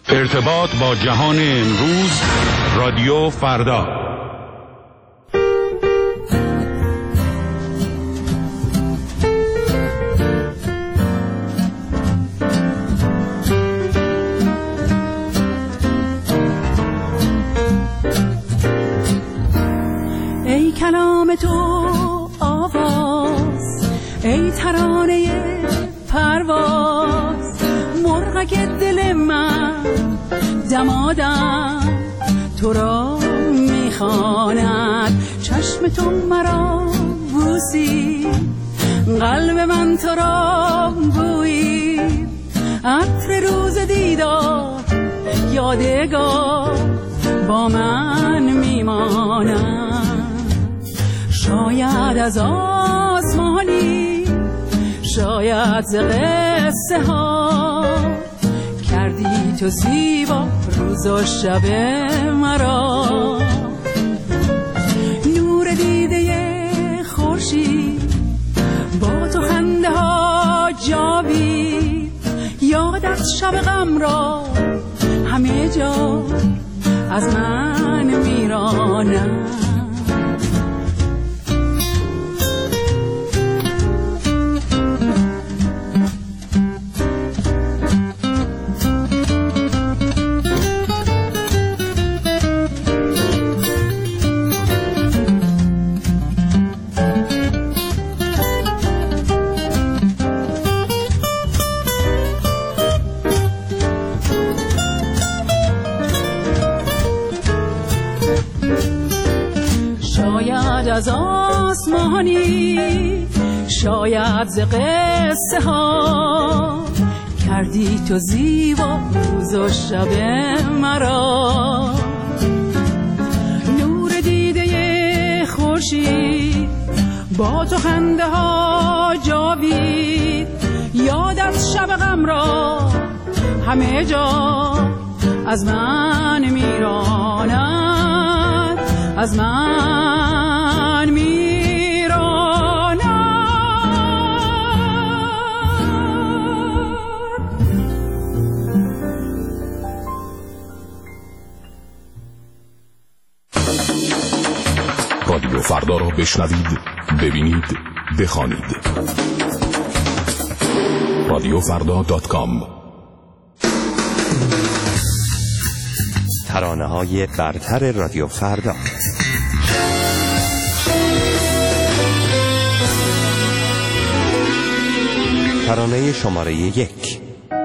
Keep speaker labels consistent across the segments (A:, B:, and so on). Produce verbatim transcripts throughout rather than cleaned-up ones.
A: ارتباط با جهان امروز، رادیو فردا.
B: ای کلام تو آواز، ای ترانه پرواز، مرغک دل من دمادم تو را میخواند. چشم تو مرا بوسی، قلب من تو را بویی، عطر روز دیدار یادگار با من میماند. شاید از آسمانی، شاید ز قصه ها، کردی تو زیبا روز و شب مرا. نور دیده خورشید با تو خنده ها جاوید، یادت شب غم را همه جا از من میراند. از آسمانی، شاید ز قصه ها، کردی تو زیبا روز و شب مرا. نور دیده خورشید با تو خنده ها جاوید، یادت شب غم را همه جا از من میراند، از من میراند.
C: رادیو فردا را بشنوید، ببینید، بخوانید. رادیو فردا دات کام.
D: ترانه‌های برتر رادیو فردا. ترانه شماره یک.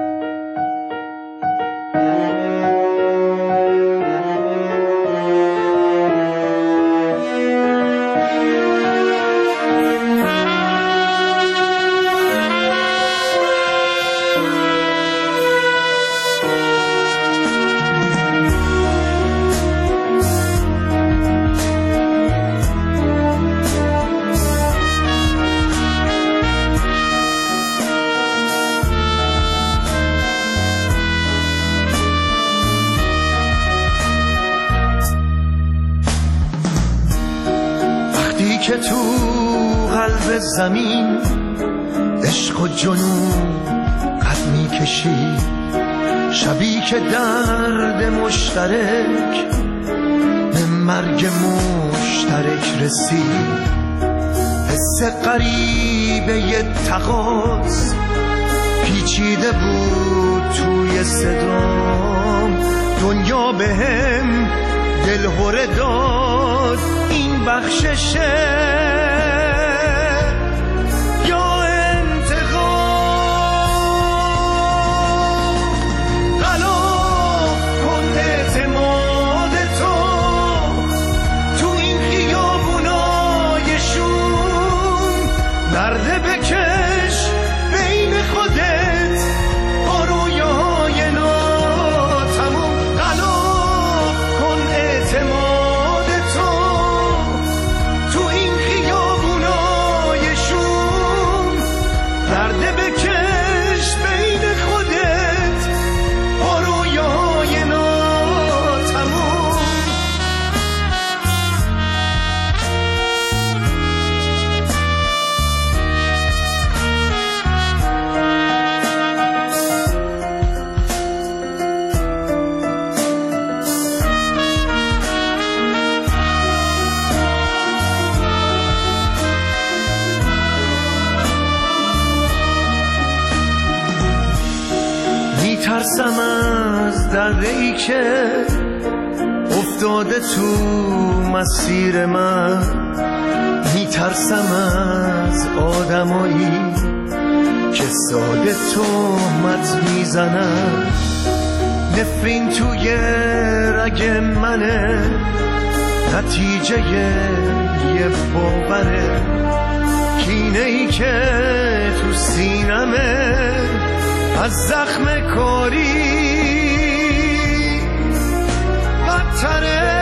E: که تو قلب زمین عشق و جنون قد می کشی، شبی که درد مشترک به مرگ مشترک رسید. حس غریبه ی تقاض پیچیده بود توی صدام، دنیا به هم دلهره داد. این بخششه یا انتقام؟ غلاف کن اعتماد تو تو این خیابونای شوم، درد بکش بین خودت با رویاهای ناتموم. غلاف کن اعتماد تو این میترسم از دره‌ای که افتاده تو مسیر من، میترسم از آدمایی که ساده تهمت میزنن. نفرین توی رگ منه، نتیجه یه باوره، کینه ای که تو سینمه از زخم کاری بدتره.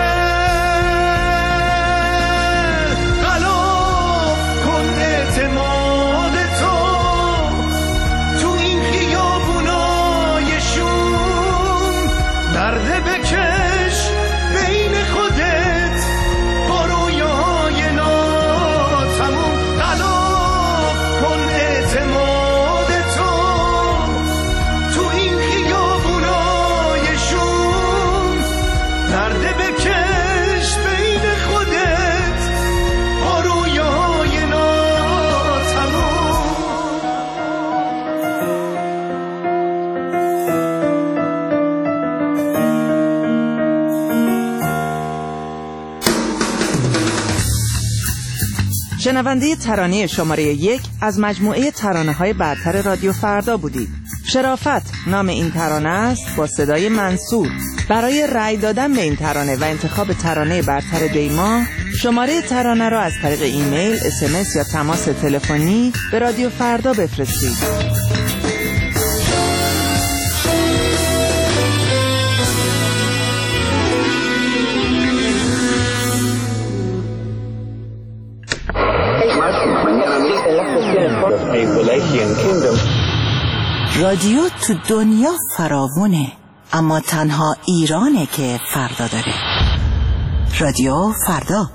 E: غلاف کن اعتماد تو تو این خیابونای شوم، درده بکش بین خودت با رویای ناتموم. غلاف کن اعتماد تو تو این خیابونای شوم، درده بکش بین خودت با رویای ناتموم.
F: شنونده ترانه شماره یک از مجموعه ترانه‌های برتر رادیو فردا بودید. شرافت نام این ترانه است با صدای منصور. برای رأی دادن به این ترانه و انتخاب ترانه برتر دیما، شماره ترانه را از طریق ایمیل، اس ام اس یا تماس تلفنی به رادیو فردا بفرستید. رادیو تو دنیا فراوونه، اما تنها ایرانه که فردا داره. رادیو فردا.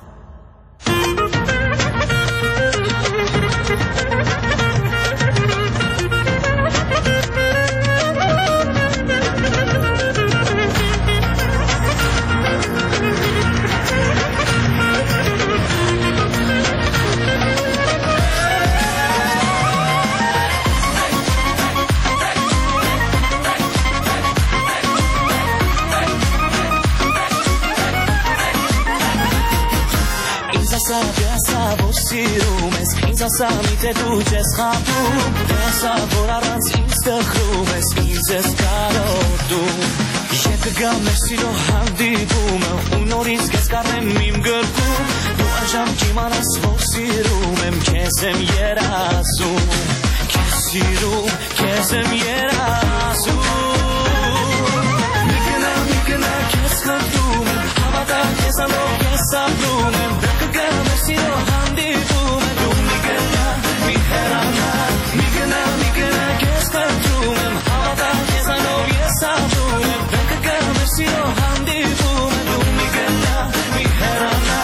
F: Samite duces chapum, essa vorarans instachrumes, izes karotum. Jek gamesilo handibum, unoris geskarem mim gerkum, nu ajam kimanas vosirumem, kesem yerasum, kesirum, kesem yerasum. Mikna mikna keskartum, havada kesalo kesablumem, jek gamesilo handibum. Miherana, migna, migna, keskartumem, havada kesano yesabumem, bekka mesilo handibumem, du migna, miherana.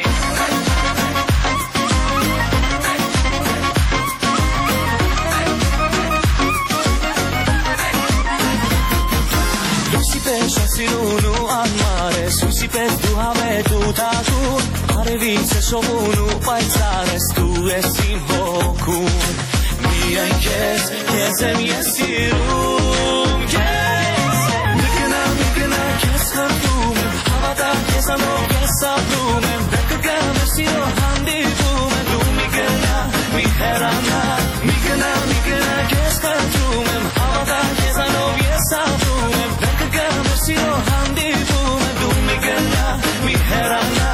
F: Lusi pesha sirunu amare, susi pes du hame tu tatu, arevice somunu paisares tu esim hokum. Mia kes, kesem yesirum kes. Mikna, mikna, kes khartumem, havada kesano kesablumem, bekka mesilo handibumem, du migna, miherana. Mikna, mikna, kes khartumem, havada kesano kesablumem, bekka mesilo handibumem, du migna, miherana.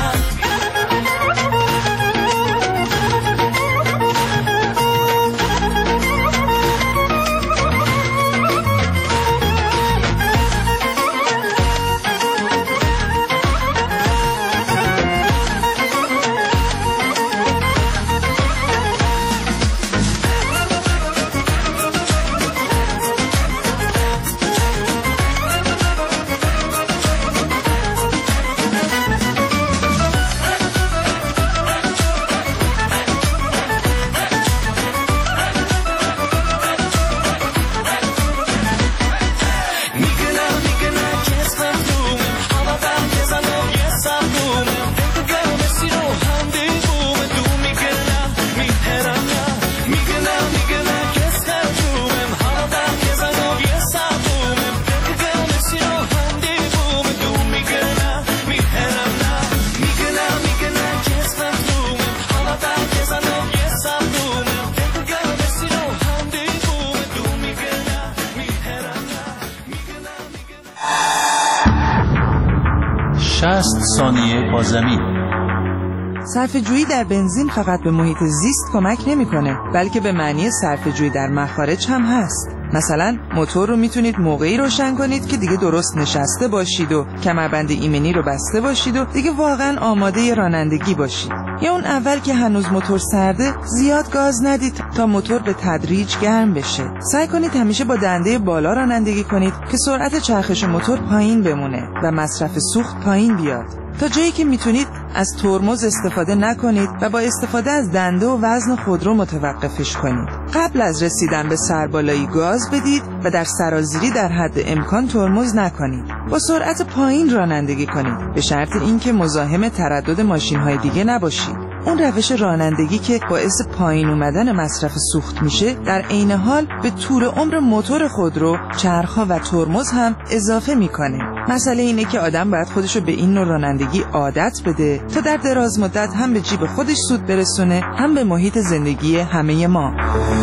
G: شصت ثانیه با زمین.
F: صرفه‌جویی در بنزین فقط به محیط زیست کمک نمی‌کنه، بلکه به معنی صرفه‌جویی در مخارج هم هست. مثلا موتور رو میتونید موقعی روشن کنید که دیگه درست نشسته باشید و کمربند ایمنی رو بسته باشید و دیگه واقعا آماده رانندگی باشید. یا اون اول که هنوز موتور سرده زیاد گاز ندید تا موتور به تدریج گرم بشه. سعی کنید همیشه با دنده بالا رانندگی کنید که سرعت چرخش موتور پایین بمونه و مصرف سوخت پایین بیاد. تا جایی که میتونید از ترمز استفاده نکنید و با استفاده از دنده و وزن خودرو متوقفش کنید. قبل از رسیدن به سربالایی گاز بدید و در سرازیری در حد امکان ترمز نکنید. با سرعت پایین رانندگی کنید به شرط اینکه مزاحم تردد ماشین‌های دیگه نباشید. اون روش رانندگی که باعث پایین اومدن مصرف سوخت میشه در عین حال به طول عمر موتور خودرو، چرخ‌ها و ترمز هم اضافه میکنه. مسئله اینه که آدم باید خودشو به این نوع رانندگی عادت بده تا در دراز مدت هم به جیب خودش سود برسونه هم به محیط زندگی همه ما.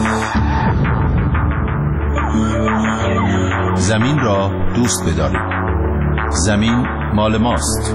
G: زمین را دوست بدارید. زمین مال ماست.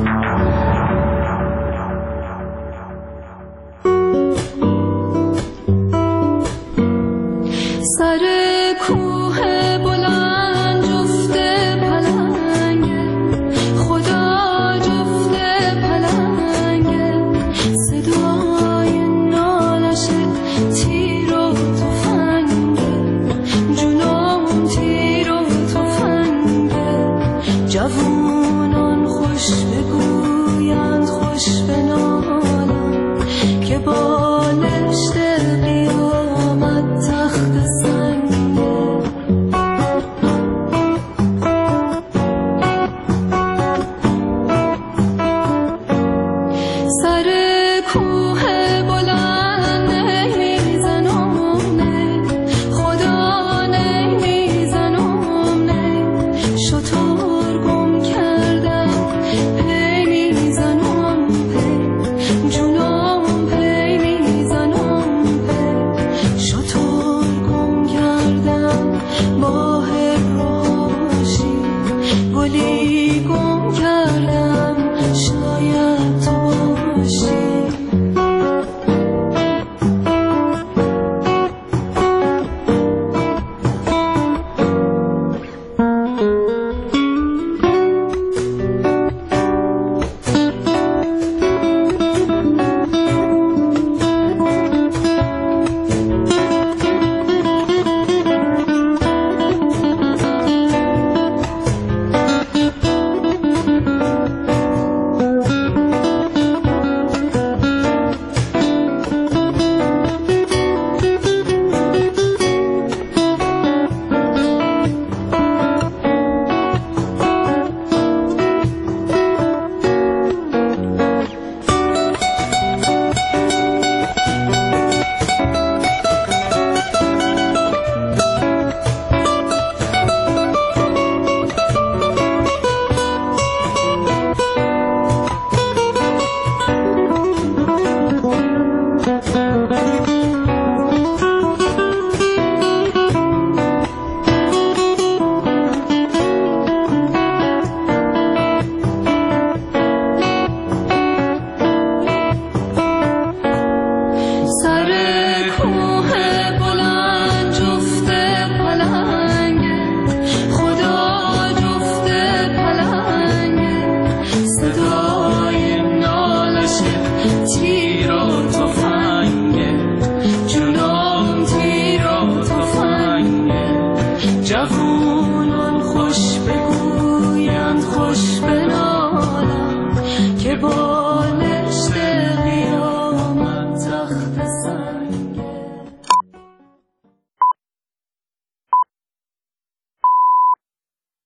H: جوانان خوش بگویند خوش بنالند که با